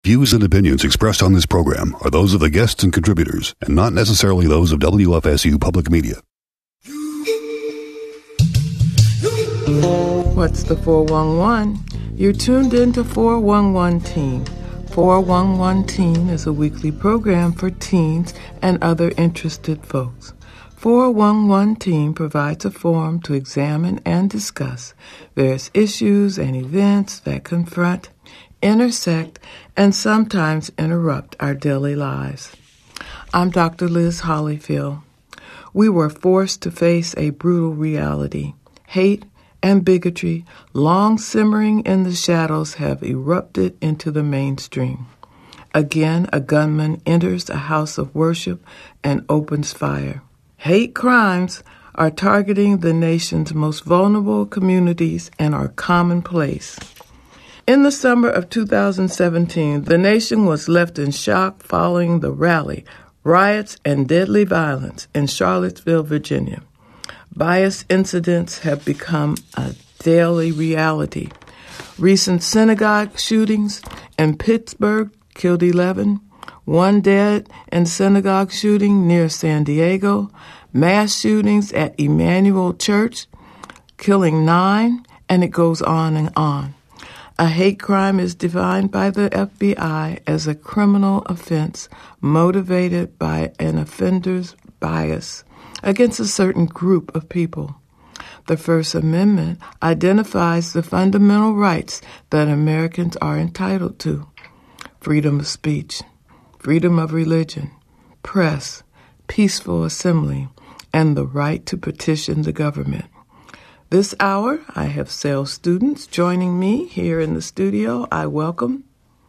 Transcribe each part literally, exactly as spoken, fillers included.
Views and opinions expressed on this program are those of the guests and contributors, and not necessarily those of W F S U Public Media. What's the four one one? You're tuned into four one one Teen. four one one Teen is a weekly program for teens and other interested folks. four one one Teen provides a forum to examine and discuss various issues and events that confront, intersect, and sometimes interrupt our daily lives. I'm Doctor Liz Hollyfield. We were forced to face a brutal reality. Hate and bigotry, long simmering in the shadows, have erupted into the mainstream. Again, a gunman enters a house of worship and opens fire. Hate crimes are targeting the nation's most vulnerable communities and are commonplace. In the summer of two thousand seventeen, the nation was left in shock following the rally, riots, and deadly violence in Charlottesville, Virginia. Bias incidents have become a daily reality. Recent synagogue shootings in Pittsburgh killed eleven, one dead in synagogue shooting near San Diego, mass shootings at Emmanuel Church, killing nine, and it goes on and on. A hate crime is defined by the F B I as a criminal offense motivated by an offender's bias against a certain group of people. The First Amendment identifies the fundamental rights that Americans are entitled to: freedom of speech, freedom of religion, press, peaceful assembly, and the right to petition the government. This hour, I have sales students joining me here in the studio. I welcome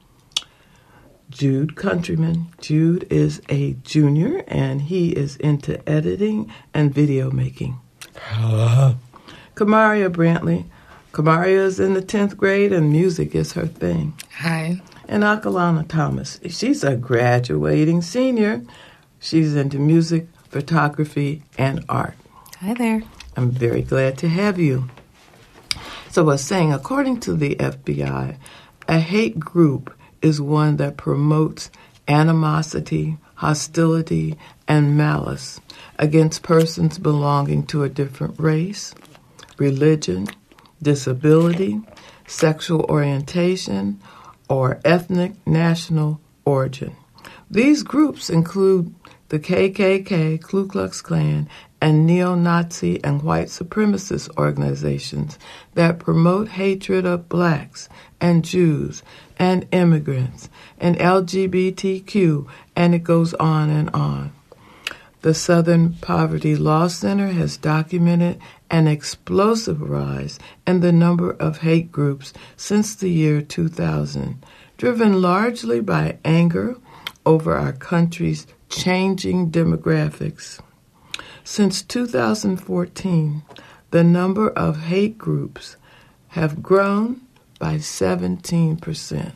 Jude Countryman. Jude is a junior, and he is into editing and video making. Hello. Kamaria Brantley. Kamaria is in the tenth grade, and music is her thing. Hi. And Akalana Thomas. She's a graduating senior. She's into music, photography, and art. Hi there. I'm very glad to have you. So I was saying, according to the F B I, a hate group is one that promotes animosity, hostility, and malice against persons belonging to a different race, religion, disability, sexual orientation, or ethnic national origin. These groups include the K K K, Ku Klux Klan, and neo-Nazi and white supremacist organizations that promote hatred of blacks and Jews and immigrants and L G B T Q, and it goes on and on. The Southern Poverty Law Center has documented an explosive rise in the number of hate groups since the year two thousand, driven largely by anger over our country's changing demographics. Since two thousand fourteen, the number of hate groups have grown by seventeen percent.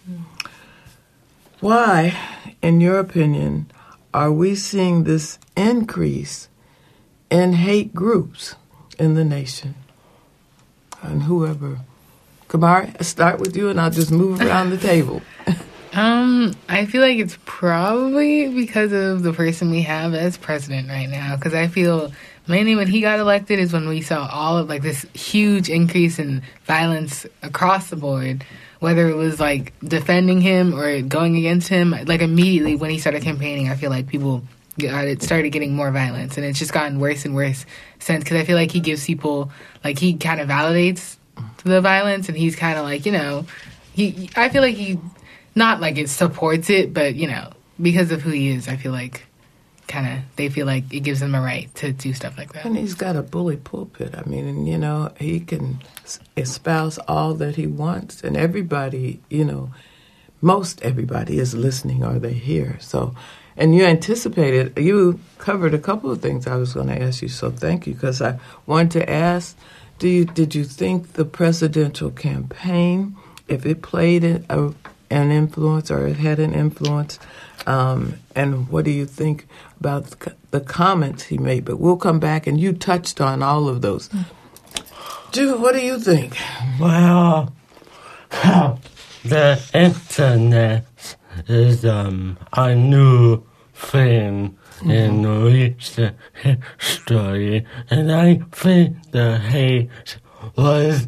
Why, in your opinion, are we seeing this increase in hate groups in the nation? And whoever. Kamari, I'll start with you, and I'll just move around the table. Um, I feel like it's probably because of the person we have as president right now. Because I feel mainly when he got elected is when we saw all of like this huge increase in violence across the board. Whether it was like defending him or going against him, like immediately when he started campaigning, I feel like people got it started getting more violence, and it's just gotten worse and worse since. Because I feel like he gives people like he kind of validates the violence, and he's kind of like you know he. I feel like he. Not like it supports it, but, you know, because of who he is, I feel like kind of they feel like it gives them a right to do stuff like that. And he's got a bully pulpit. I mean, you know, he can espouse all that he wants, and everybody, you know, most everybody is listening or they hear. So, and you anticipated, you covered a couple of things I was going to ask you, so thank you, because I wanted to ask, do you did you think the presidential campaign, if it played a an influence or it had an influence, um, and what do you think about the comments he made? But we'll come back, and you touched on all of those. Jude, what do you think? Well, the internet is um, a new thing mm-hmm. in recent history, and I think the hate was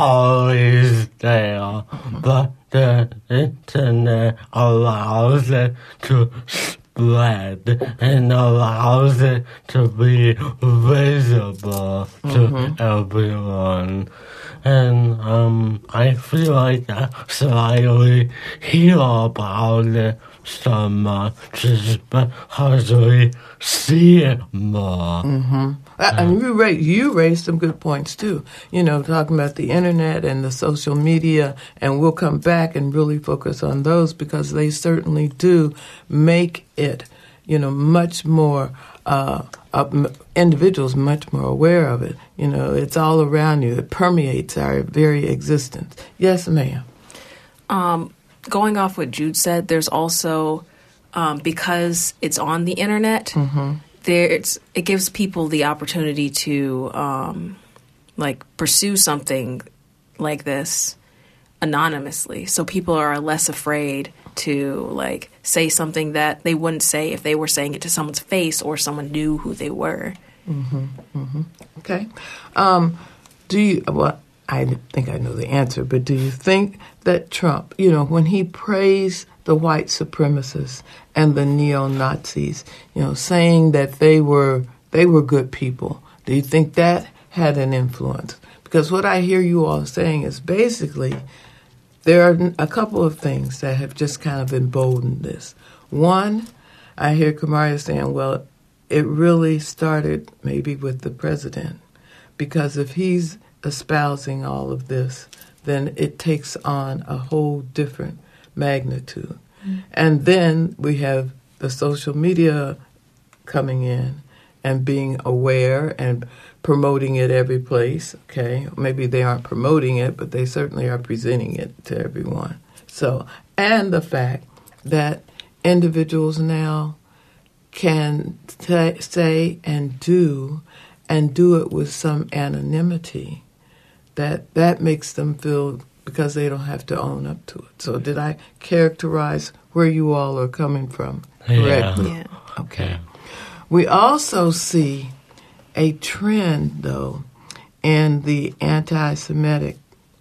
always there, mm-hmm. but the internet allows it to spread and allows it to be visible mm-hmm. to everyone. And um, I feel like that's why we hear about it so much, is because we see it more. Mm-hmm. And you raised, you raised some good points, too. You know, talking about the internet and the social media, and we'll come back and really focus on those because they certainly do make it, you know, much more, uh, uh, individuals much more aware of it. You know, it's all around you. It permeates our very existence. Yes, ma'am. Um, going off what Jude said, there's also, um, because it's on the internet, mm-hmm. There's, it gives people the opportunity to, um, like, pursue something like this anonymously. So people are less afraid to, like, say something that they wouldn't say if they were saying it to someone's face or someone knew who they were. Mm-hmm. Mm-hmm. Okay. Um, do you, well, I think I know the answer, but do you think that Trump, you know, when he praised the white supremacists and the neo-Nazis, you know, saying that they were they were good people, do you think that had an influence? Because what I hear you all saying is basically there are a couple of things that have just kind of emboldened this. One, I hear Kamaria saying, well, it really started maybe with the president, because if he's espousing all of this, then it takes on a whole different magnitude. Mm-hmm. And then we have the social media coming in and being aware and promoting it every place, okay? Maybe they aren't promoting it, but they certainly are presenting it to everyone. So, and the fact that individuals now can t- say and do, and do it with some anonymity, that that makes them feel, because they don't have to own up to it. So did I characterize where you all are coming from correctly? Yeah. Okay. Yeah. We also see a trend, though, in the anti-Semitic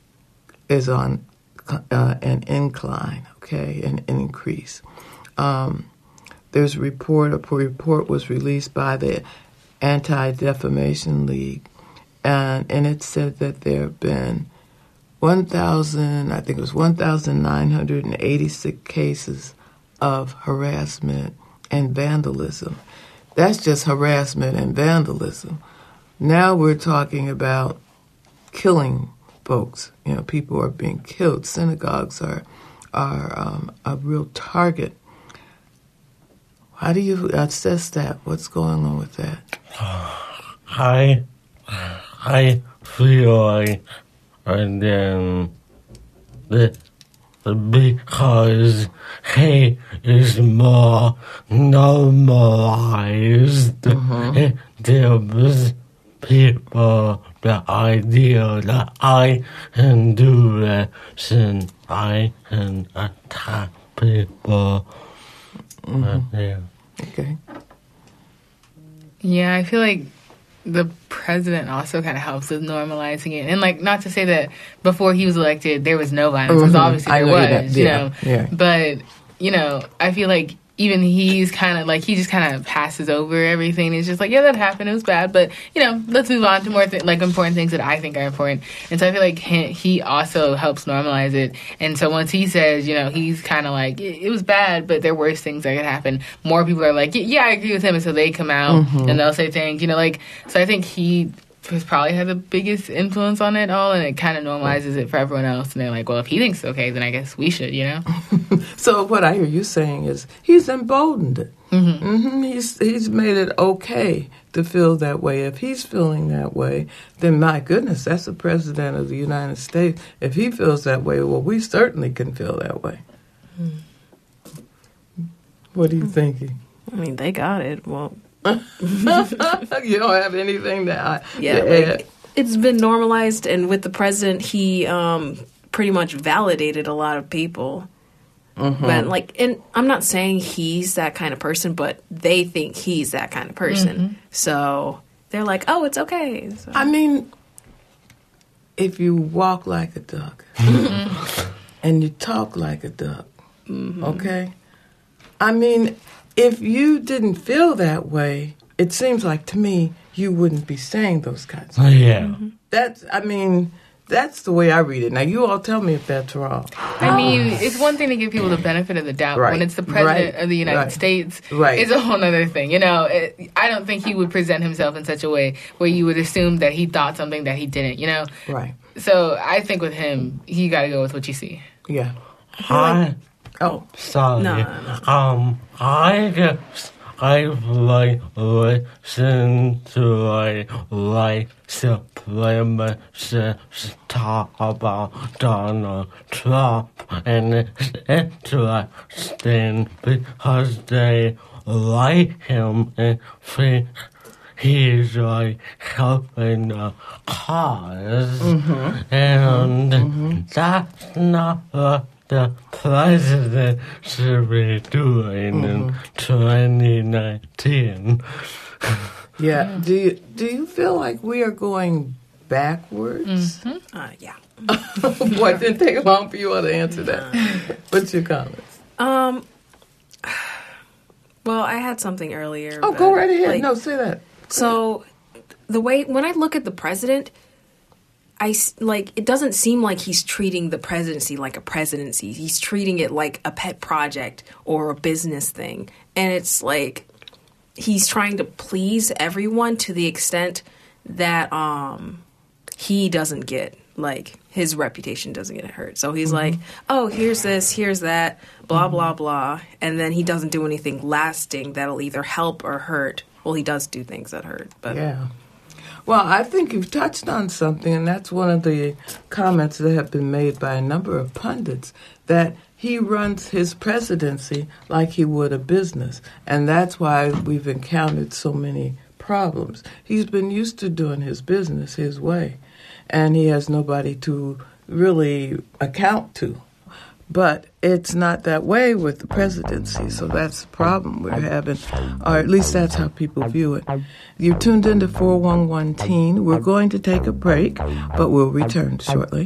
is on uh, an incline, okay, an, an increase. Um, there's a report, a report was released by the Anti-Defamation League, and, and it said that there have been one thousand, I think it was one thousand nine hundred eighty-six cases of harassment and vandalism. That's just harassment and vandalism. Now we're talking about killing folks. You know, people are being killed. Synagogues are are um, a real target. How do you assess that? What's going on with that? I I feel like, and then the because hate is more normalized. Mm-hmm. It gives people the idea that I can do this and I can attack people. Mm-hmm. Uh, yeah. Okay. Yeah, I feel like the president also kind of helps with normalizing it. And, like, not to say that before he was elected there was no violence, because mm-hmm. obviously there was, you know. Yeah. But, you know, I feel like even he's kind of, like, he just kind of passes over everything. It's just like, yeah, that happened. It was bad. But, you know, let's move on to more, th- like, important things that I think are important. And so I feel like he, he also helps normalize it. And so once he says, you know, he's kind of like, it, it was bad, but there were things that could happen, more people are like, yeah, I agree with him. And so they come out mm-hmm. and they'll say things, you know, like, so I think he has probably had the biggest influence on it all, and it kind of normalizes it for everyone else. And they're like, well, if he thinks it's okay, then I guess we should, you know? So what I hear you saying is he's emboldened it. Mm-hmm. Mm-hmm. He's, he's made it okay to feel that way. If he's feeling that way, then my goodness, that's the president of the United States. If he feels that way, well, we certainly can feel that way. Mm. What are you thinking? I mean, they got it. Well... You don't have anything that I, yeah, to like, add. It's been normalized, and with the president, he um, pretty much validated a lot of people. Mm-hmm. But like, and I'm not saying he's that kind of person, but they think he's that kind of person. Mm-hmm. So they're like, oh, it's okay. So. I mean, if you walk like a duck and you talk like a duck, Mm-hmm. okay? I mean, if you didn't feel that way, it seems like to me you wouldn't be saying those kinds of Oh, things. yeah. Mm-hmm. That's, I mean, that's the way I read it. Now, you all tell me if that's wrong. I mean, it's one thing to give people the benefit of the doubt. Right. When it's the president Right. of the United Right. States, Right. it's a whole other thing. You know, it, I don't think he would present himself in such a way where you would assume that he thought something that he didn't, you know? Right. So I think with him, you got to go with what you see. Yeah. I, Oh, sorry. No, no, Um, I guess I like listen to like like supremacists talk about Donald Trump, and it's interesting because they like him and think he's like helping the cause, Mm-hmm. and Mm-hmm. that's not what the president should be doing Mm-hmm. in twenty nineteen. yeah. Do you, do you feel like we are going backwards? Uh, yeah. What, didn't take long for you all to answer that? What's your comments? Um. Well, I had something earlier. Oh, but, go right ahead. like, No, say that. So, the way when I look at the president, I s- like it doesn't seem like he's treating the presidency like a presidency. He's treating it like a pet project or a business thing, and it's like he's trying to please everyone to the extent that um he doesn't get like his reputation doesn't get hurt. So he's like, oh, here's this, here's that, blah blah blah, and then he doesn't do anything lasting that'll either help or hurt. Well, he does do things that hurt, but Yeah. Well, I think you've touched on something, and that's one of the comments that have been made by a number of pundits, that he runs his presidency like he would a business, and that's why we've encountered so many problems. He's been used to doing his business his way, and he has nobody to really account to. But it's not that way with the presidency, so that's the problem we're having, or at least that's how people view it. You're tuned into four one one Teen. We're going to take a break, but we'll return shortly.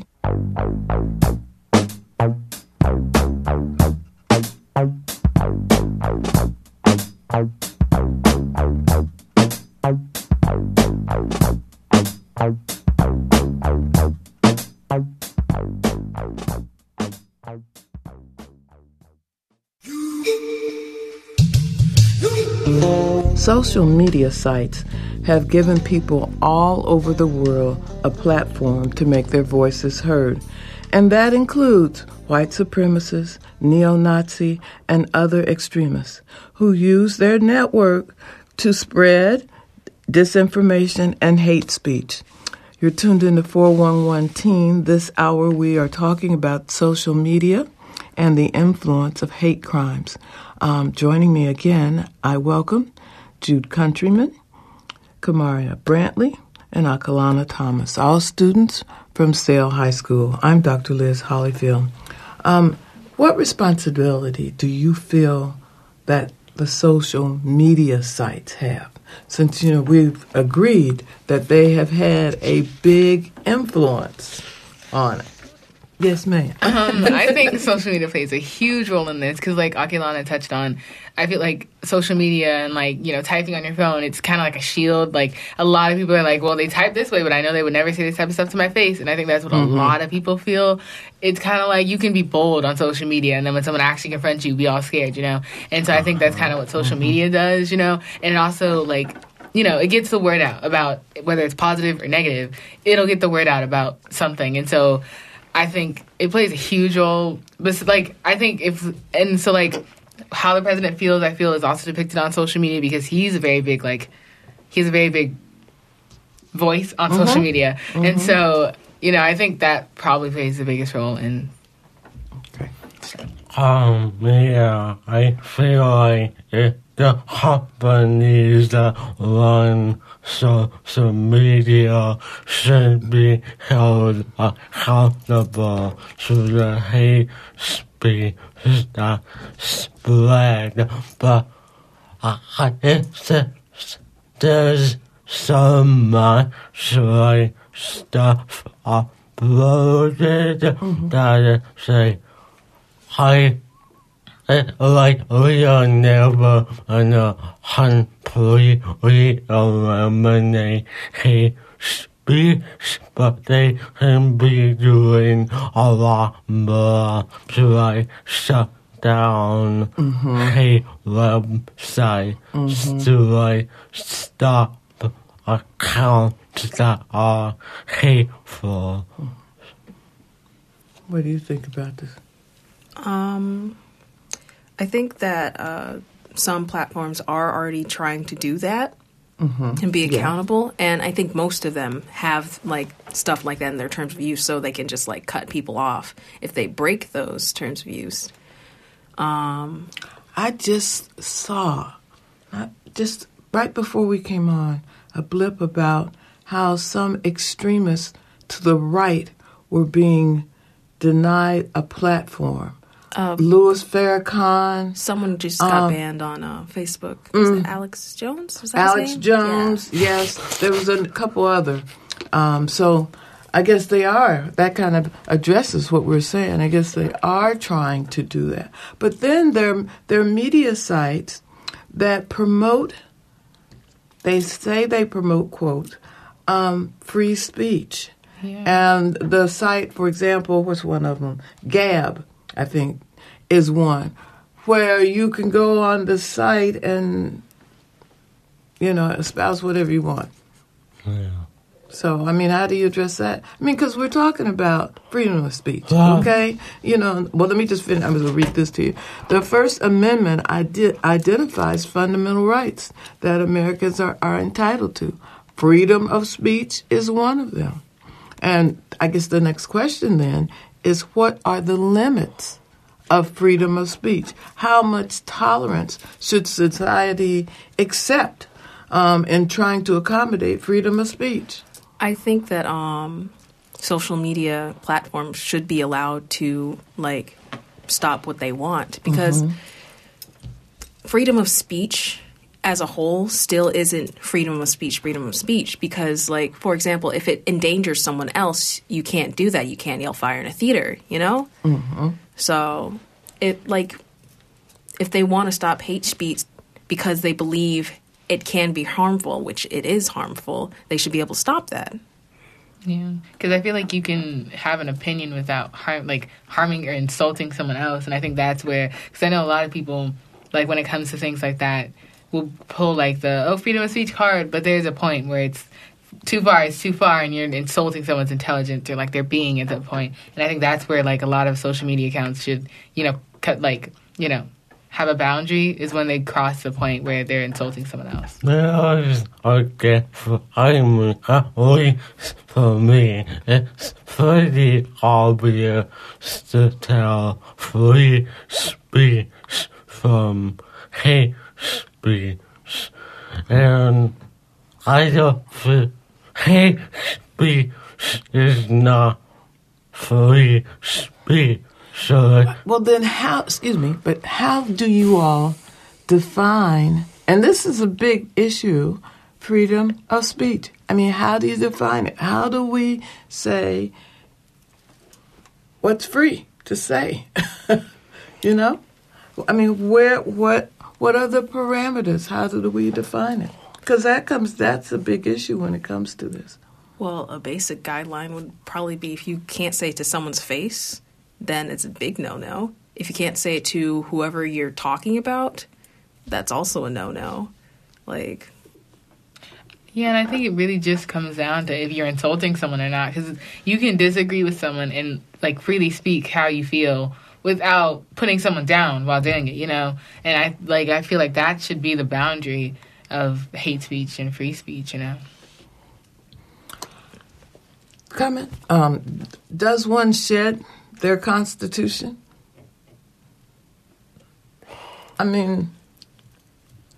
Social media sites have given people all over the world a platform to make their voices heard, and that includes white supremacists, neo-Nazi, and other extremists who use their network to spread disinformation and hate speech. You're tuned into four one one Teen. This hour we are talking about social media and the influence of hate crimes. Um, joining me again, I welcome Jude Countryman, Kamaria Brantley, and Akalana Thomas, all students from Sale High School. I'm Doctor Liz Hollyfield. Um, what responsibility do you feel that the social media sites have? Since, you know, we've agreed that they have had a big influence on it. Yes, ma'am. Um, I think social media plays a huge role in this because, like Akilana touched on, I feel like social media and, like, you know, typing on your phone, it's kind of like a shield. Like, a lot of people are like, well, they type this way, but I know they would never say this type of stuff to my face. And I think that's what mm-hmm. a lot of people feel. It's kind of like you can be bold on social media, and then when someone actually confronts you, be all scared, you know? And so I think that's kind of what social media does, you know? And it also, like, you know, it gets the word out about whether it's positive or negative. It'll get the word out about something. And so I think it plays a huge role. But, like, I think if, and so, like, how the president feels, I feel, is also depicted on social media because he's a very big, like, he has a very big voice on mm-hmm. social media. Mm-hmm. And so, you know, I think that probably plays the biggest role in. Okay. Um, yeah, I feel like it the companies that run social media should be held accountable to the hate speech that spread. But I think there's so much like stuff uploaded mm-hmm. that say, I like we are never gonna completely eliminate hate speech, but they can be doing a lot more to like shut down mm-hmm. hate websites mm-hmm. to like stop accounts that are hateful. What do you think about this? Um, I think that uh, some platforms are already trying to do that mm-hmm. and be accountable, yeah. and I think most of them have like stuff like that in their terms of use, so they can just like cut people off if they break those terms of use. Um, I just saw, I just right before we came on, a blip about how some extremists to the right were being denied a platform. Uh, Louis Farrakhan. Someone just got um, banned on uh, Facebook. Was mm, it Alex Jones? Was that Alex his name? Jones, yeah. Yes. There was a couple other. Um, so I guess they are. That kind of addresses what we're saying. I guess they are trying to do that. But then there, there are media sites that promote, they say they promote, quote, um, free speech. Yeah. And the site, for example, what's one of them? Gab, I think, is one, where you can go on the site and, you know, espouse whatever you want. Yeah. So, I mean, how do you address that? I mean, because we're talking about freedom of speech, okay? You know, well, let me just finish. I'm going to read this to you. The First Amendment ide- identifies fundamental rights that Americans are, are entitled to. Freedom of speech is one of them. And I guess the next question then is, what are the limits of freedom of speech? How much tolerance should society accept um, in trying to accommodate freedom of speech? I think that um, social media platforms should be allowed to, like, stop what they want, because mm-hmm. freedom of speech as a whole still isn't freedom of speech, freedom of speech, because, like, for example, if it endangers someone else, you can't do that. You can't yell fire in a theater, you know? Mm-hmm. So, it like, if they want to stop hate speech because they believe it can be harmful, which it is harmful, they should be able to stop that. Yeah, because I feel like you can have an opinion without harm, like harming or insulting someone else, and I think that's where, because I know a lot of people, like when it comes to things like that, will pull like the, oh, freedom of speech card, but there's a point where it's too far, it's too far, and you're insulting someone's intelligence or like their being at that point. And I think that's where like a lot of social media accounts should, you know, cut like, you know, have a boundary, is when they cross the point where they're insulting someone else. Okay, I'm only for me, it's pretty obvious to tell free speech from hate speech, and I don't feel hate speech is not free speech. Sure. Well, then how, excuse me, but how do you all define, and this is a big issue, freedom of speech? I mean, how do you define it? How do we say what's free to say? You know? I mean, where, what, what are the parameters? How do we define it? Because that comes, that's a big issue when it comes to this. Well, a basic guideline would probably be, if you can't say it to someone's face, then it's a big no-no. If you can't say it to whoever you're talking about, that's also a no-no. Like, yeah, and I think it really just comes down to if you're insulting someone or not, because you can disagree with someone and like freely speak how you feel without putting someone down while doing it, you know. And I like I feel like that should be the boundary of hate speech and free speech, you know. Comment. Um, does one shed their Constitution? I mean,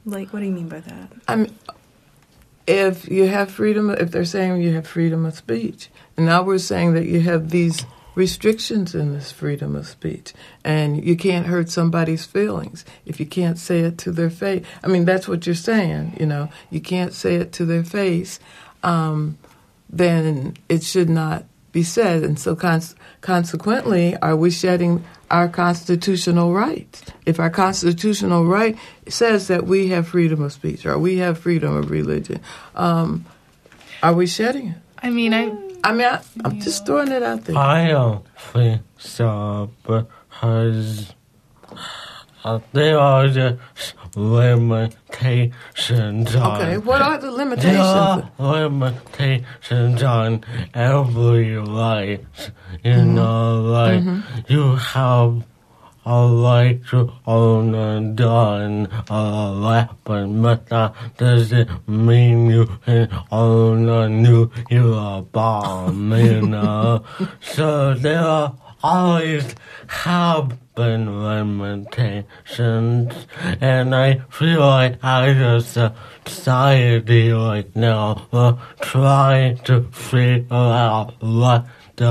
Like, what do you mean by that? I mean, if you have freedom, if they're saying you have freedom of speech, and now we're saying that you have these restrictions in this freedom of speech, and you can't hurt somebody's feelings if you can't say it to their face. I mean, that's what you're saying, you know. You can't say it to their face, um, then it should not be said. And so cons- consequently, are we shedding our constitutional rights? If our constitutional right says that we have freedom of speech or we have freedom of religion, um, are we shedding it? I mean, I... I mean, I, I'm just throwing it out there. I don't think so, because uh, there are just limitations on... Okay, what are the There limitations? are limitations on every right. You know, like, you have a right to own a gun or a weapon, but that doesn't mean you can own a nuclear bomb, you know? So there are always have been limitations, and I feel like as a society right now, we're trying to figure out what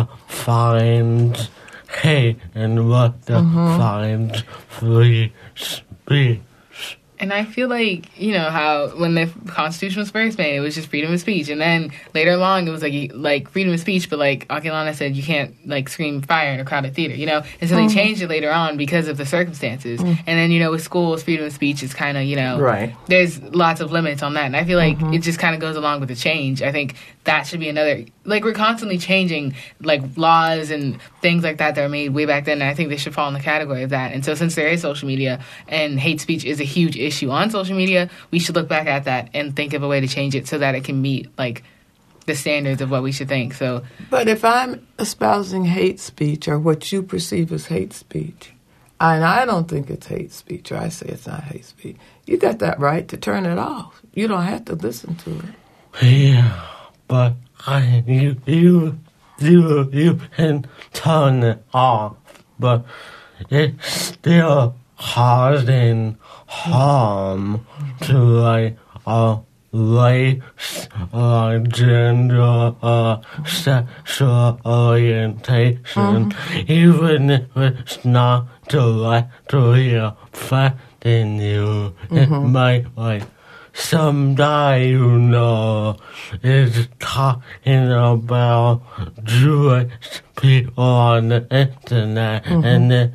defines hate and what defines free speech. And I feel like, you know, how when the Constitution was first made, it was just freedom of speech. And then later along, it was like like freedom of speech, but like Akeelana said, you can't like scream fire in a crowded theater, you know? And so mm-hmm. they changed it later on because of the circumstances. Mm-hmm. And then, you know, with schools, freedom of speech is kind of, you know, right. There's lots of limits on that. And I feel like mm-hmm. it just kind of goes along with the change. I think that should be another, like we're constantly changing like laws and things like that that are made way back then. And I think they should fall in the category of that. And so since there is social media and hate speech is a huge issue on social media, we should look back at that and think of a way to change it so that it can meet like the standards of what we should think. So, but if I'm espousing hate speech or what you perceive as hate speech, and I don't think it's hate speech, or I say it's not hate speech, you got that right to turn it off. You don't have to listen to it. Yeah, but I you you you you can turn it off, but it's still causing harm to like a race or gender or sexual orientation, mm-hmm. even if it's not directly affecting you. Mm-hmm. It might like someday, you know, is talking about Jewish people on the internet, mm-hmm. and it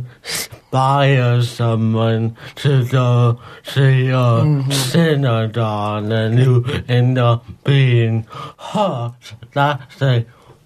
inspires someone to go to your mm-hmm. synagogue, and you end up being hurt. That's a,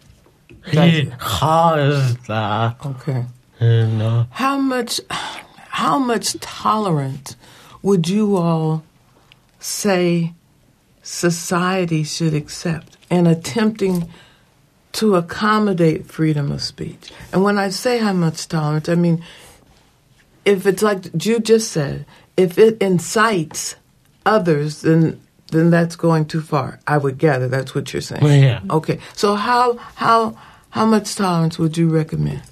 he caused that. Okay. You know? How much, how much tolerance would you all say society should accept in attempting to accommodate freedom of speech? And when I say how much tolerance, I mean, if it's like Jude just said, if it incites others, then then that's going too far. I would gather that's what you're saying. Yeah. Okay. So how how how much tolerance would you recommend?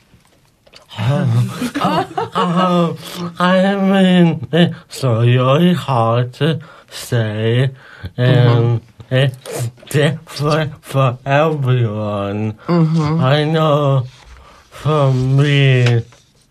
Um, um, I mean, it's really hard to say, and mm-hmm. it's different for everyone. Mm-hmm. I know for me,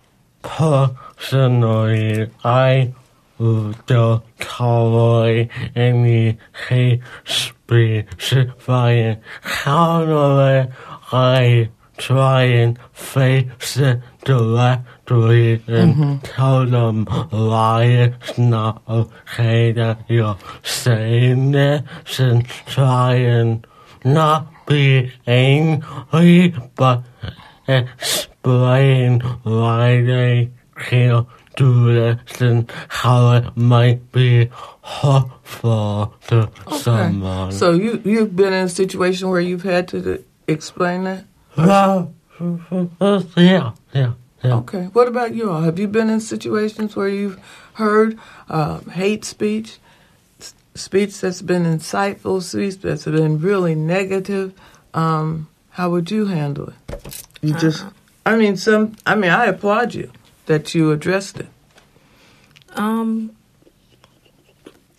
personally, I don't tolerate any hate speech. If I encounter it, I try and face it directly and mm-hmm. tell them why it's not okay that you're saying this, and try and not be angry, but explain why they can't do this and how it might be hurtful to okay. someone. So you, you've been in a situation where you've had to explain that? Uh, yeah, yeah, yeah. Okay. What about you all? Have you been in situations where you've heard uh, hate speech, speech that's been insightful, speech that's been really negative? Um, how would you handle it? You just, I mean, some. I mean, I applaud you that you addressed it. Um,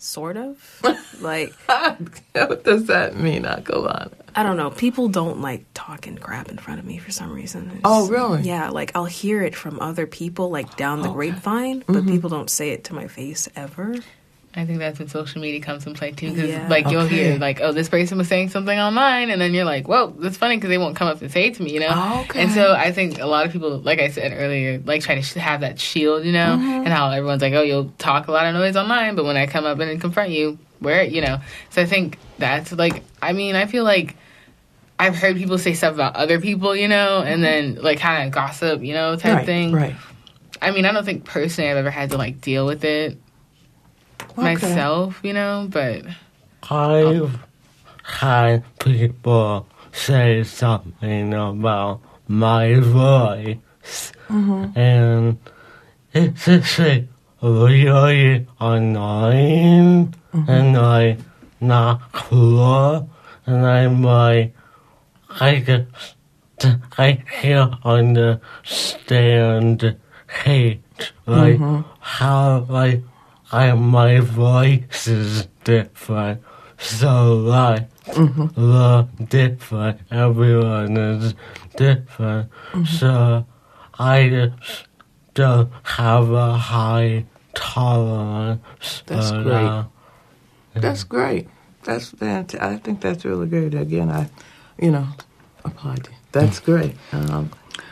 sort of. Like, what does that mean, Akalana? I don't know. People don't like talking crap in front of me for some reason. It's, Oh, really? Yeah, like I'll hear it from other people, like down the Okay. grapevine, but Mhm. people don't say it to my face ever. I think that's when social media comes into play too, because Yeah. like you'll Okay. hear like, oh, this person was saying something online, and then you're like, whoa, that's funny because they won't come up and say it to me, you know. Oh, okay. And so I think a lot of people, like I said earlier, like try to sh- have that shield, you know, Mm-hmm. and how everyone's like, oh, you'll talk a lot of noise online, but when I come up and confront you, where you know. So I think that's like, I mean, I feel like I've heard people say stuff about other people, you know, and then like kind of gossip, you know, type Right, thing. right. I mean, I don't think personally I've ever had to like deal with it Okay. myself, you know, but I've had people say something about my voice, and it's just like really annoying, and I not cool, and I'm like, I just, I can't understand hate, like how like I my voice is different, so like the different everyone is different, so I just don't have a high tolerance. That's for great. that. That's great. That's fantastic. I think that's really great. Again, I, you know, applaud you. That's great. Um,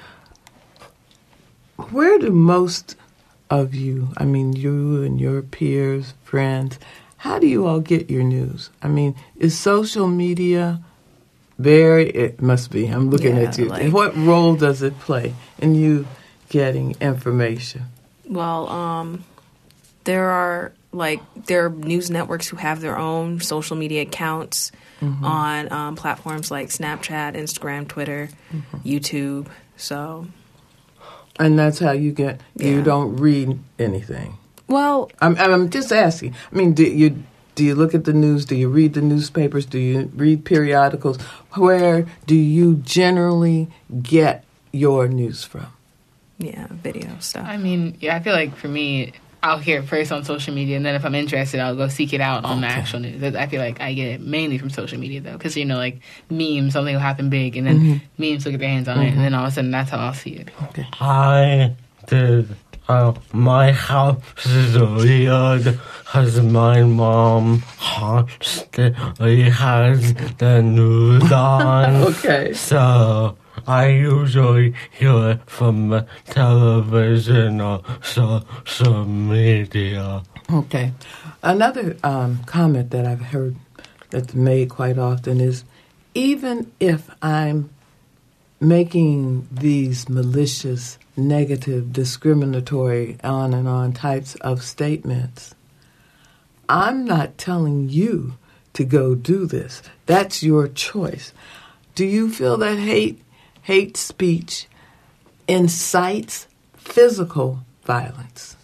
where do most of you, I mean, you and your peers, friends, how do you all get your news? I mean, is social media very, it must be, I'm looking Yeah, at you. like- What role does it play in you getting information? Well, um, there are like there are news networks who have their own social media accounts on um, platforms like Snapchat, Instagram, Twitter, YouTube. So, And that's how you get, you Yeah. don't read anything. well, I'm, I'm just asking. I mean, do you do you look at the news? Do you read the newspapers? Do you read periodicals? Where do you generally get your news from? yeah, video stuff. I mean, yeah, I feel like for me, I'll hear it first on social media, and then if I'm interested, I'll go seek it out on the Okay. actual news. I feel like I get it mainly from social media, though, because, you know, like memes, something will happen big, and then memes will get their hands on it, and then all of a sudden, that's how I'll see it. Okay. I did. Uh, my house is weird because my mom constantly has the news on. Okay. So I usually hear it from the television or social media. Okay. Another um, comment that I've heard that's made quite often is, even if I'm making these malicious, negative, discriminatory, on and on types of statements, I'm not telling you to go do this. That's your choice. Do you feel that hate, hate speech incites physical violence?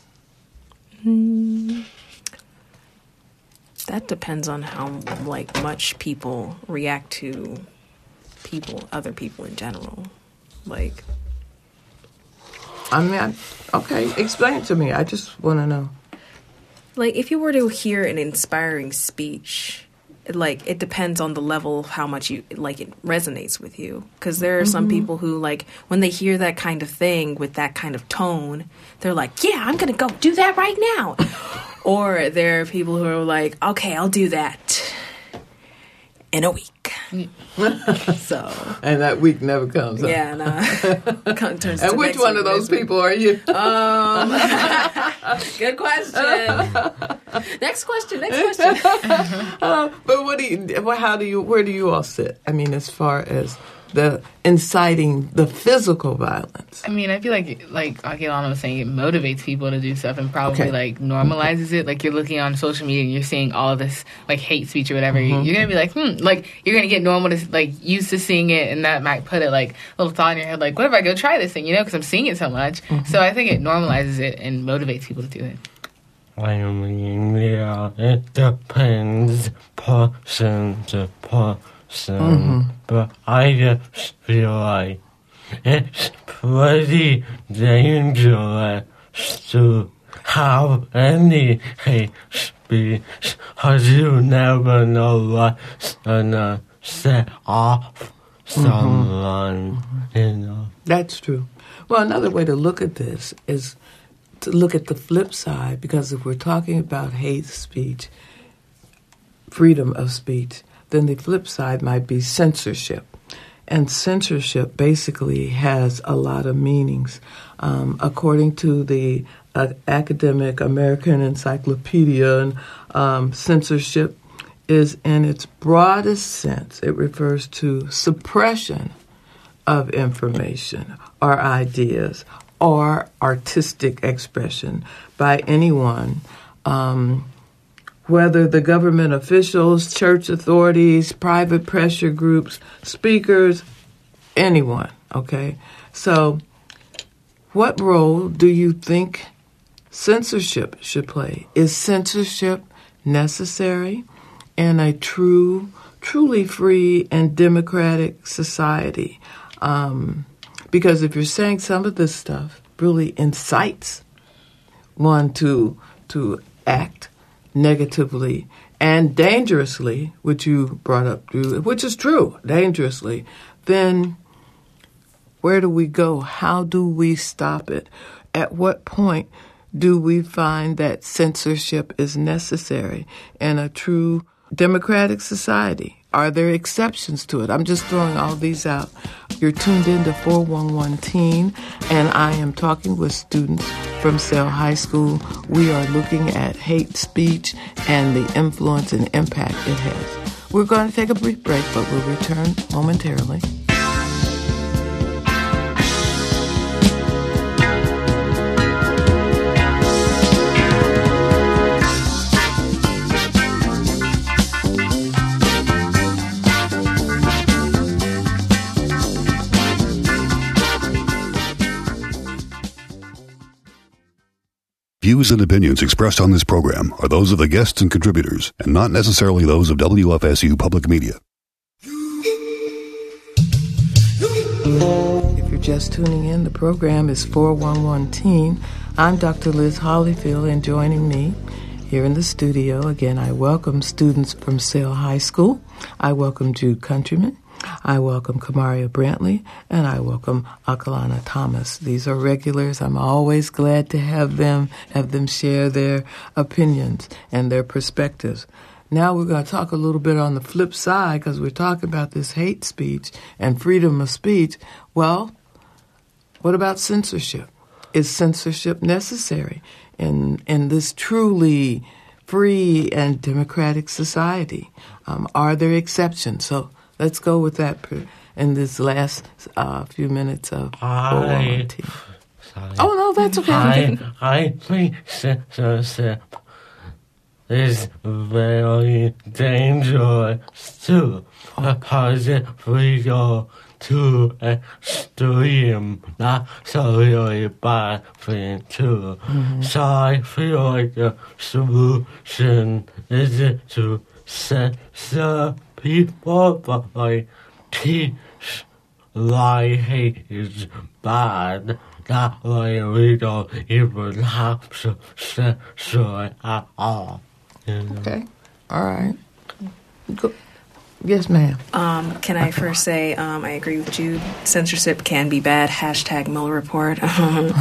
That depends on how like much people react to people, other people in general. Like, I mean, I, okay, explain it to me. I just want to know. like if you were to hear an inspiring speech, it, like it depends on the level of how much you like it resonates with you. Because there are some people who like when they hear that kind of thing with that kind of tone, they're like, "Yeah, I'm gonna go do that right now." Or there are people who are like, "Okay, I'll do that in a week." So And that week never comes. huh? yeah, nah. Come- turns to And which next one week, of those next week. people are you? Um, good question. Next question. Next question. Uh, but what do you? Well, how do you? Where do you all sit? I mean, as far as the inciting the physical violence. I mean, I feel like, like Akilana was saying, it motivates people to do stuff and probably, Okay. like, normalizes it. Like, you're looking on social media and you're seeing all of this, like, hate speech or whatever. Mm-hmm. You're going to be like, hmm, like, you're going to get normal to, like, used to seeing it, and that might put it, like, a little thought in your head, like, what if I go try this thing, you know, because I'm seeing it so much. Mm-hmm. So I think it normalizes it and motivates people to do it. I mean, yeah, it depends person to person, but I just feel like it's pretty dangerous to have any hate speech, because you never know what's gonna set off someone, mm-hmm. you know. That's true. Well, another way to look at this is to look at the flip side, because if we're talking about hate speech, freedom of speech, then the flip side might be censorship. And censorship basically has a lot of meanings. Um, according to the uh, academic American Encyclopedia, and, um, censorship is in its broadest sense. It refers to suppression of information or ideas or artistic expression by anyone, um, whether the government officials, church authorities, private pressure groups, speakers, anyone, okay? So what role do you think censorship should play? Is censorship necessary in a true, truly free and democratic society? Um, because if you're saying some of this stuff really incites one to to act negatively and dangerously, which you brought up, Drew, which is true, dangerously, then where do we go? How do we stop it? At what point do we find that censorship is necessary in a true democratic society? Are there exceptions to it? I'm just throwing all these out. You're tuned in to four one one Teen, and I am talking with students from Sale High School. We are looking at hate speech and the influence and impact it has. We're going to take a brief break, but we'll return momentarily. Views and opinions expressed on this program are those of the guests and contributors, and not necessarily those of W F S U Public Media. If you're just tuning in, the program is four one one Teen. I'm Doctor Liz Hollyfield, and joining me here in the studio, again, I welcome students from Sale High School. I welcome Jude Countryman. I welcome Kamaria Brantley, and I welcome Akalana Thomas. These are regulars. I'm always glad to have them, have them share their opinions and their perspectives. Now we're going to talk a little bit on the flip side, because we're talking about this hate speech and freedom of speech. Well, what about censorship? Is censorship necessary in in this truly free and democratic society? Um, are there exceptions? So let's go with that in this last uh, few minutes of I, Oh, no, that's okay. I, I think censorship is very dangerous too, because if we go too extreme, that's a really bad thing too. Mm-hmm. So I feel like the solution is to censor people, but like teach why hate is bad. That way we don't even have to censor it at all. You know? Okay. All right. Go. Yes, ma'am. Um, can I first say um, I agree with Jude. Censorship can be bad. Hashtag Mueller report. um,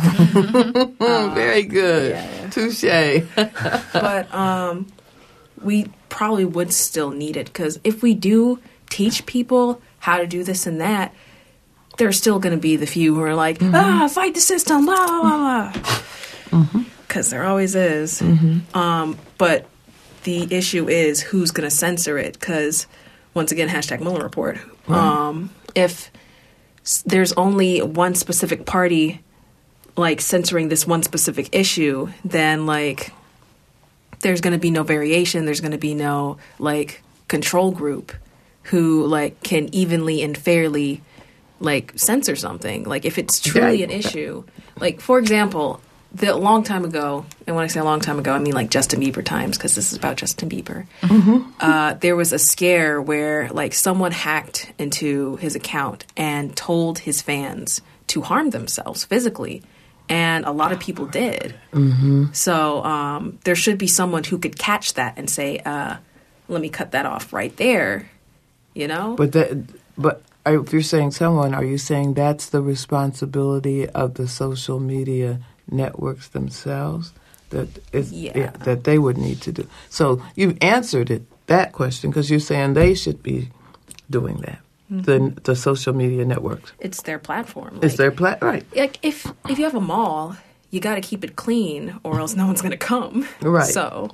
Very good. Yeah, yeah. Touche. But um, we probably would still need it, because if we do teach people how to do this and that, there's still going to be the few who are like, mm-hmm. ah, fight the system, blah, blah, blah, blah. Because there always is. Mm-hmm. Um, but the issue is who's going to censor it, because once again, hashtag Mueller report. Right. Um, if there's only one specific party, like, censoring this one specific issue, then, like, there's going to be no variation. There's going to be no, like, control group who, like, can evenly and fairly, like, censor something. Like, if it's truly an issue. Like, for example, the, a long time ago, and when I say a long time ago, I mean, like, Justin Bieber times, because this is about Justin Bieber. Mm-hmm. Uh, there was a scare where, like, someone hacked into his account and told his fans to harm themselves physically And a lot of people did. Mm-hmm. So um, there should be someone who could catch that and say, uh, let me cut that off right there, you know? But that, but if you're saying someone, are you saying that's the responsibility of the social media networks themselves? That is, Yeah. yeah, that they would need to do. So you've answered it, that question, because you're saying they should be doing that. The the social media networks. It's their platform. It's like- their plat right. Like, if, if you have a mall, you got to keep it clean or else no one's going to come. Right. So,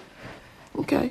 Okay.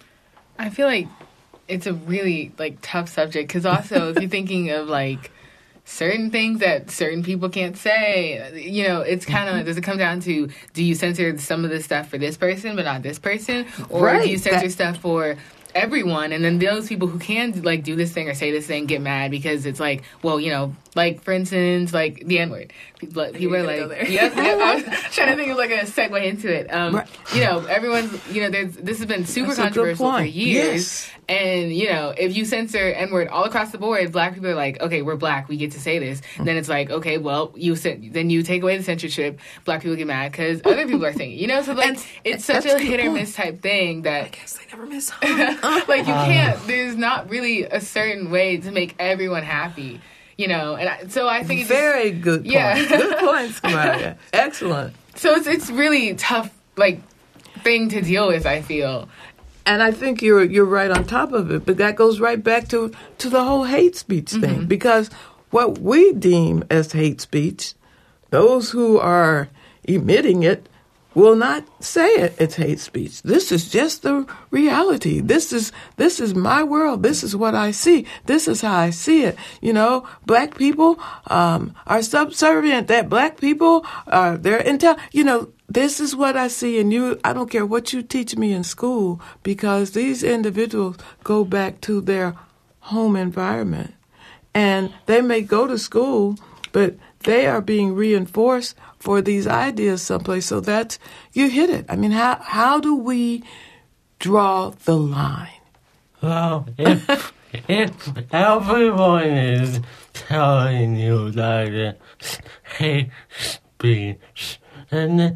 I feel like it's a really like tough subject because also if you're thinking of like certain things that certain people can't say, you know, it's kind of does it come down to do you censor some of this stuff for this person but not this person, or Right. do you censor That- stuff for everyone, and then those people who can like do this thing or say this thing get mad because it's like, well, you know, like for instance, like the N word. People, people are gonna go like, there. yep, yep, I was trying to think of like a segue into it. Um, Right. You know, everyone's, you know, there's this has been super That's a good controversial for point. years, Yes. and you know, if you censor N word all across the board, black people are like, okay, we're black, we get to say this. And then it's like, okay, well, you cen- then you take away the censorship, black people get mad because other people are saying, it. You know, so like And- it's such that's a a good hit or point. miss type thing that I guess they never miss. like you can't. There's not really a certain way to make everyone happy, you know. And I, so I think it's just, Very good point. Yeah. Good points, Maria. Excellent. so it's it's really tough like thing to deal with. I feel. And I think you're you're right on top of it, but that goes right back to, to the whole hate speech thing. Because what we deem as hate speech, those who are emitting it will not say it, it's hate speech. This is just the reality. This is this is my world. This is what I see. This is how I see it. You know, black people um, are subservient. That black people are they're intel. You know, this is what I see. And you, I don't care what you teach me in school, because these individuals go back to their home environment, and they may go to school, but they are being reinforced for these ideas someplace. So that's, you hit it. I mean, how how do we draw the line? Well, if, if everyone is telling you that it's hate speech, then it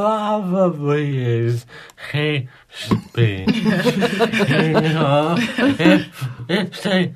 probably is hate speech. You know, if, if the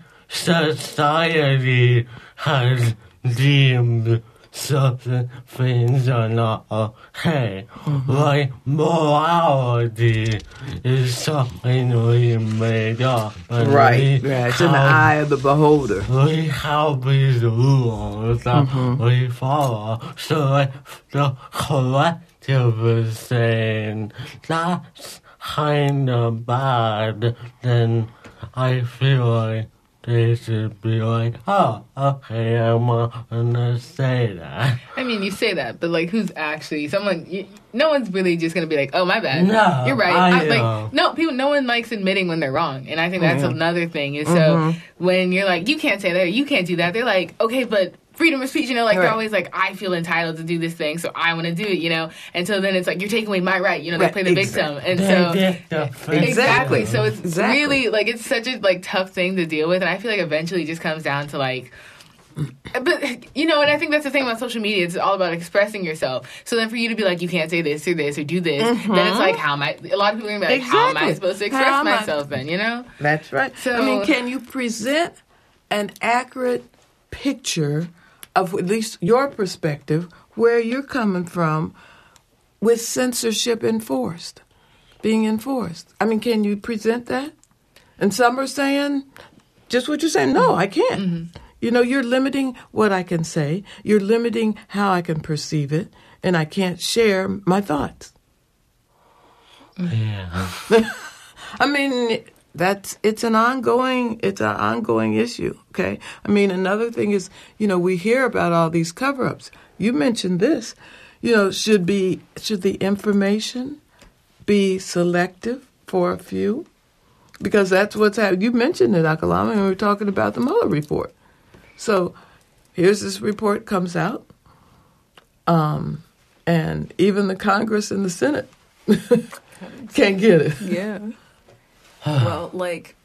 society has deemed certain things are not okay. Mm-hmm. Like morality is something we made up. And Right. We Yeah, it's in the have, eye of the beholder. we have these rules that Mm-hmm. we follow. So if the collective is saying that's kind of bad, then I feel like they should be like, oh, okay, I'm gonna say that. I mean, you say that, but like, who's actually someone? You, no one's really just gonna be like, "Oh, my bad." No, you're right. I like, know. no, people. No one likes admitting when they're wrong, and I think that's another thing. Is so Mm-hmm. when you're like, "You can't say that," or "You can't do that," they're like, "Okay, but." Freedom of speech, you know, like Right. they're always like, I feel entitled to do this thing, so I want to do it, you know. And so then it's like you're taking away my right, you know. They Right, play the exactly. victim, and They so get the exactly. Exactly. So it's Exactly. really like it's such a like tough thing to deal with, and I feel like eventually it just comes down to like. But you know, and I think that's the thing about social media. It's all about expressing yourself. So then, for you to be like, you can't say this or this or do this, then it's like, how am I? A lot of people are gonna be like, how am I Exactly. supposed to How express am I- myself? Then you know. That's right. So- I mean, can you present an accurate picture of at least your perspective, where you're coming from, with censorship enforced, being enforced? I mean, can you present that? And some are saying just what you're saying. No, I can't. Mm-hmm. You know, you're limiting what I can say. You're limiting how I can perceive it, and I can't share my thoughts. Yeah. I mean, that's it's an ongoing it's an ongoing issue. Okay. I mean, another thing is, you know, we hear about all these cover-ups. You mentioned this. You know, should be should the information be selective for a few? Because that's what's happening. You mentioned it, Akalama, and we were talking about the Mueller report. So here's this report comes out, um, and even the Congress and the Senate can't get it. Yeah. Well, like,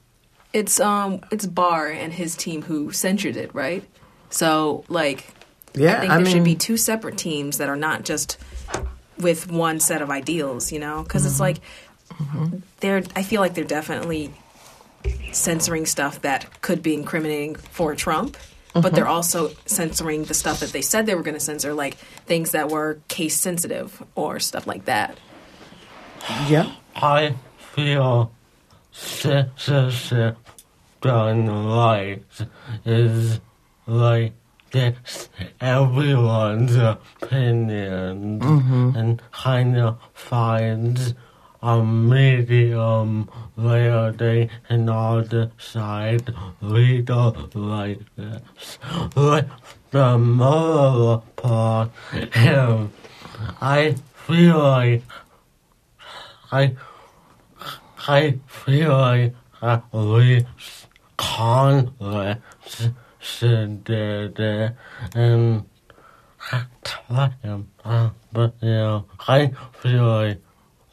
it's um, it's Barr and his team who censored it, right? So, like, Yeah, I think I there mean, should be two separate teams that are not just with one set of ideals, you know? Because mm-hmm. it's like, mm-hmm. they're, I feel like they're definitely censoring stuff that could be incriminating for Trump, mm-hmm. but they're also censoring the stuff that they said they were going to censor, like things that were case sensitive or stuff like that. Yeah. I feel censorship done right is like gets everyone's opinions mm-hmm. and kind of finds a medium where they can all decide we don't like this. With the moral part, um, I feel like I, I feel like at least Congress should do that, and but you know, I feel like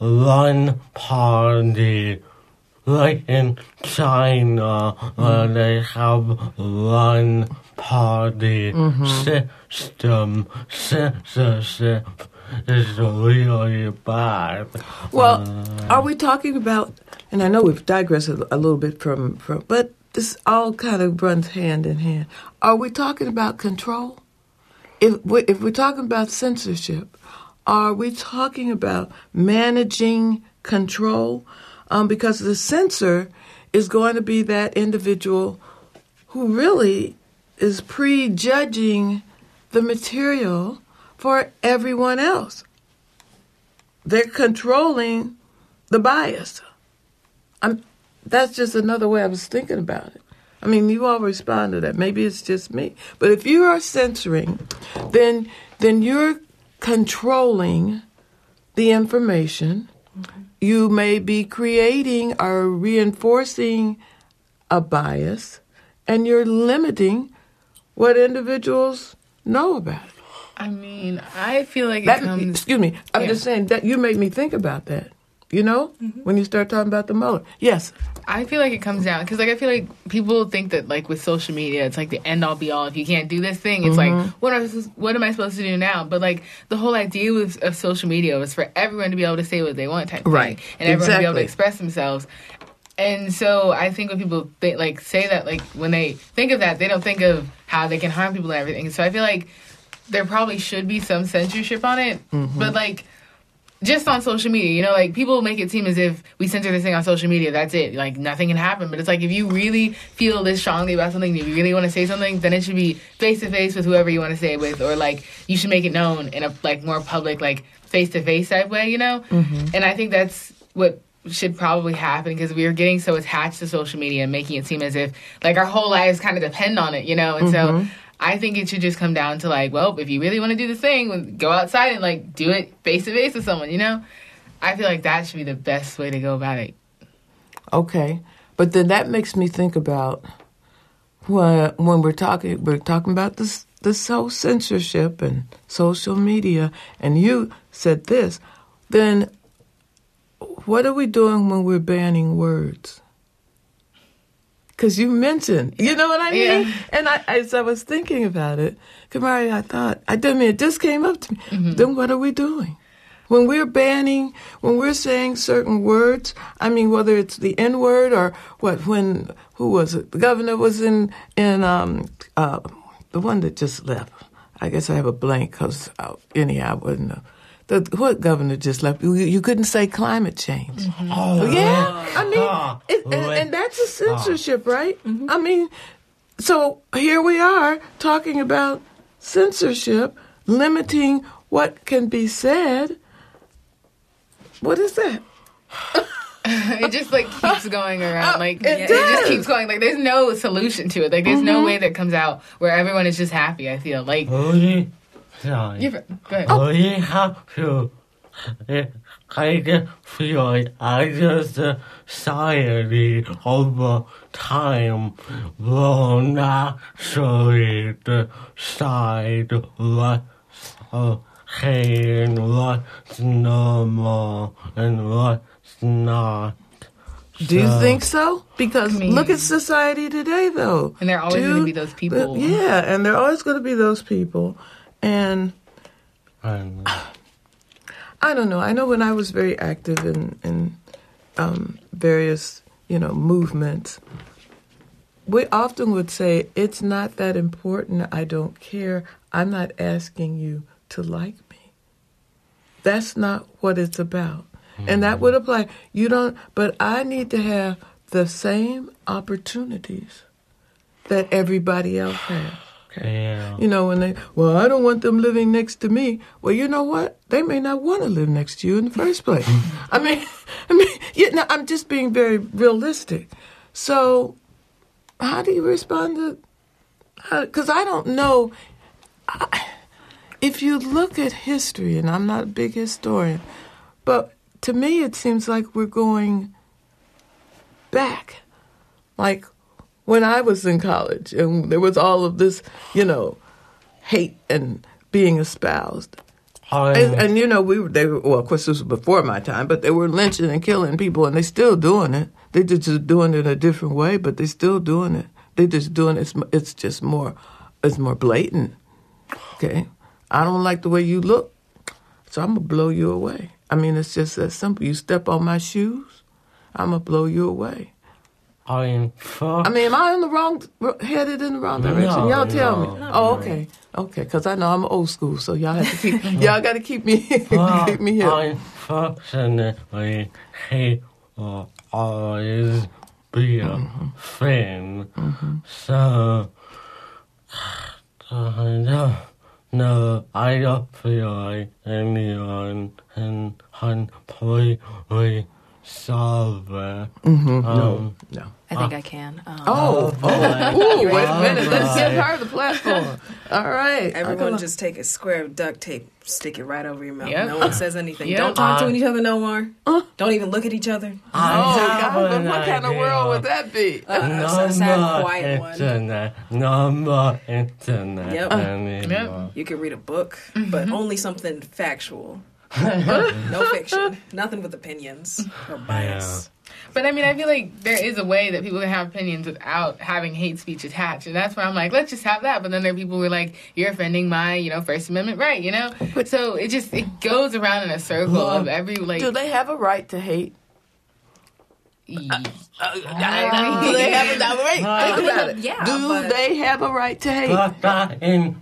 one party, like in China, mm-hmm. where they have one party mm-hmm. system, censorship is really bad. Well, uh, are we talking about, and I know we've digressed a, a little bit from, from, but this all kind of runs hand in hand. Are we talking about control? If, we, if we're talking about censorship, are we talking about managing control? Um, because the censor is going to be that individual who really is prejudging the material for everyone else. They're controlling the bias. I'm, that's just another way I was thinking about it. I mean, you all respond to that. Maybe it's just me. But if you are censoring, then then you're controlling the information. Mm-hmm. You may be creating or reinforcing a bias, and you're limiting what individuals know about it. I mean, I feel like it that, comes... Excuse me. I'm yeah. just saying that you made me think about that. You know, mm-hmm. when you start talking about the Mueller. Yes. I feel like it comes down, because like I feel like people think that like with social media, it's like the end all be all. If you can't do this thing, it's mm-hmm. like, what, are, what am I supposed to do now? But like the whole idea with, of social media was for everyone to be able to say what they want type right. thing. And everyone exactly. to be able to express themselves. And so I think when people think, like say that, like when they think of that, they don't think of how they can harm people and everything. So I feel like there probably should be some censorship on it. Mm-hmm. But like, just on social media, you know, like, people make it seem as if we censor this thing on social media, that's it. Like, nothing can happen. But it's like, if you really feel this strongly about something, if you really want to say something, then it should be face-to-face with whoever you want to say it with. Or, like, you should make it known in a, like, more public, like, face-to-face type way, you know? Mm-hmm. And I think that's what should probably happen, because we are getting so attached to social media and making it seem as if, like, our whole lives kind of depend on it, you know? And mm-hmm. so I think it should just come down to, like, well, if you really want to do this thing, go outside and, like, do it face-to-face with someone, you know? I feel like that should be the best way to go about it. Okay. But then that makes me think about when, when we're talking we're talking about this, this whole censorship and social media, and you said this, then what are we doing when we're banning words? Because you mentioned, you know what I mean? Yeah. And I, as I was thinking about it, Kamari, I thought, I didn't mean, it just came up to me. Mm-hmm. Then what are we doing? When we're banning, when we're saying certain words, I mean, whether it's the N-word or what, when, who was it? The governor was in, in um, uh, the one that just left. I guess I have a blank because, uh, anyhow, I wouldn't know. The, what governor just left? You, you couldn't say climate change. Mm-hmm. Oh, yeah. I mean, it, and, and that's a censorship, right? Mm-hmm. I mean, so here we are talking about censorship, limiting what can be said. What is that? It just, like, keeps going around. Like, it, it just keeps going. Like, there's no solution to it. Like, there's mm-hmm. no way that comes out where everyone is just happy, I feel. Like... Oh, Sorry. Go ahead. Oh. We have to. I just feel like as a society over time will naturally decide what's okay and what's normal and what's not. Do you So- think so? Because I mean- look at society today, though. And there are always Do- going to be those people. Yeah, and there are always going to be those people. And And I don't know. I know when I was very active in, in um, various, you know, movements, we often would say, it's not that important. I don't care. I'm not asking you to like me. That's not what it's about. And that would apply. You don't, but I need to have the same opportunities that everybody else has. Okay. yeah. You know, when they, well, I don't want them living next to me. Well, you know what? They may not want to live next to you in the first place. I mean, I mean, you know, I'm just being very realistic. So, how do you respond to? Because I don't know. I, if you look at history, and I'm not a big historian, but to me, it seems like we're going back. Like when I was in college and there was all of this, you know, hate and being espoused. I, And, and you know, we were, they were, well, of course, this was before my time, but they were lynching and killing people, and they're still doing it. They're just doing it a different way, but they're still doing it. They're just doing it. It's, it's just more, it's more blatant. Okay? I don't like the way you look, so I'm going to blow you away. I mean, it's just that simple. You step on my shoes, I'm going to blow you away. I'm fuck. I mean, am I in the wrong, headed in the wrong direction? No, y'all tell no, me. no. Oh, okay. Okay, because I know I'm old school, so y'all have to keep, y'all got to keep me, Well, keep me here. Unfortunately, he will always be a friend. So, I don't know. I don't feel like anyone can completely solve it. Mm-hmm. Um, No. I think I can. Um, Oh, oh, ooh, wait a minute. Let's give her the platform. All right. Everyone just take a square of duct tape, stick it right over your mouth. Yep. No one says anything. Yep. Don't talk Uh, to each other no more. Don't even look at each other. I Oh, have God, an what kind of idea. world would that be? Uh, No a sad, more quiet one. internet. No more internet Yep. anymore. You can read a book, but only something factual. No fiction. Nothing with opinions or bias. But I mean, I feel like there is a way that people can have opinions without having hate speech attached, and that's where I'm like, let's just have that. But then there are people who are like, you're offending my, you know, First Amendment right, you know. So it just it goes around in a circle of every like. Do they have a right to hate? e- Do they have a right? Think about it. Yeah, Do but- they have a right to hate? But that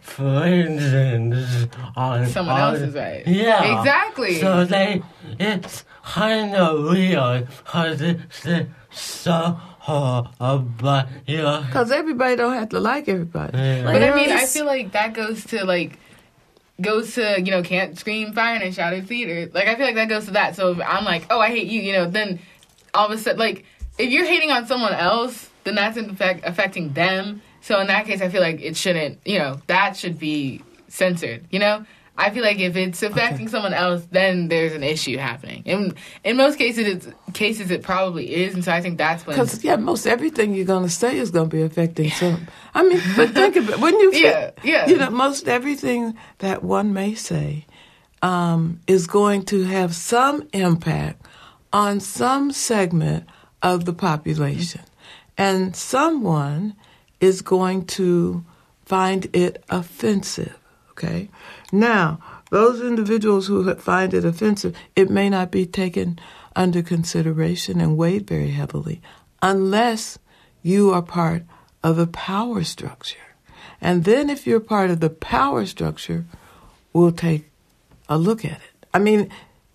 infringes on Someone on- else's right. Yeah. Exactly. So they, it's kind of weird because it's it's so hard, but yeah. Because everybody don't have to like everybody. Yeah. But I mean, I Yes. feel like that goes to like goes to you know can't scream fire in a shouted theater. Like I feel like that goes to that. So if I'm like, oh, I hate you, you know, then all of a sudden, like if you're hating on someone else, then that's in fact affecting them. So in that case, I feel like it shouldn't, you know, that should be censored. You know, I feel like if it's affecting someone else, then there's an issue happening. In in most cases, it's cases it probably is, and so I think that's when. Because, yeah, most everything you're going to say is going to be affecting some. I mean, but think of it. When you, Yeah, yeah. You know, most everything that one may say um, is going to have some impact on some segment of the population. And someone is going to find it offensive, okay? Now, those individuals who find it offensive, it may not be taken under consideration and weighed very heavily unless you are part of a power structure. And then if you're part of the power structure, we'll take a look at it. I mean,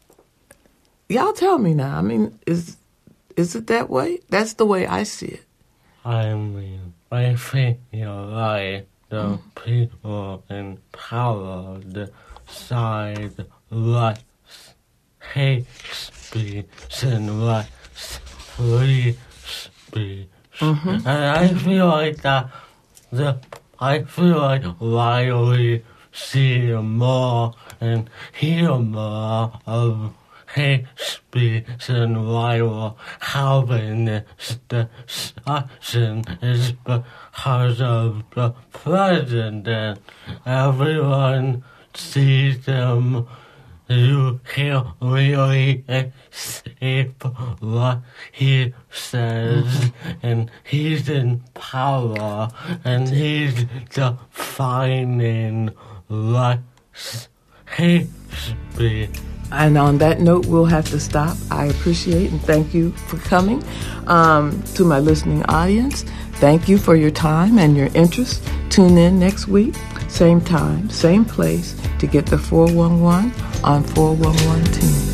y'all tell me now. I mean, is is it that way? That's the way I see it. I mean, I think you're right. The people in power decide what's hate speech and what's free speech. And I feel like that, the, I feel like why we see more and hear more of hate speech and why we're having this discussion is because of the president. Everyone sees him you can't really escape what he says, and he's in power, and he's defining what's hate speech. And on that note, we'll have to stop. I appreciate and thank you for coming. Um, to my listening audience, thank you for your time and your interest. Tune in next week, same time, same place, to get the four one one on four one one Team.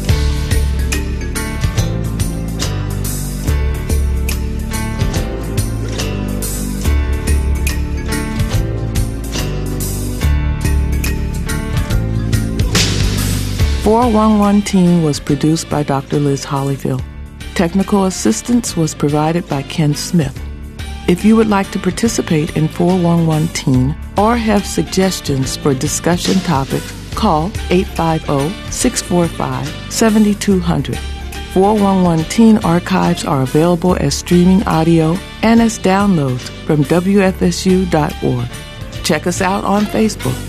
four one one Teen was produced by Doctor Liz Hollyfield. Technical assistance was provided by Ken Smith. If you would like to participate in four one one Teen or have suggestions for discussion topics, call eight five zero, six four five, seven two zero zero. four one one Teen archives are available as streaming audio and as downloads from W F S U dot org. Check us out on Facebook.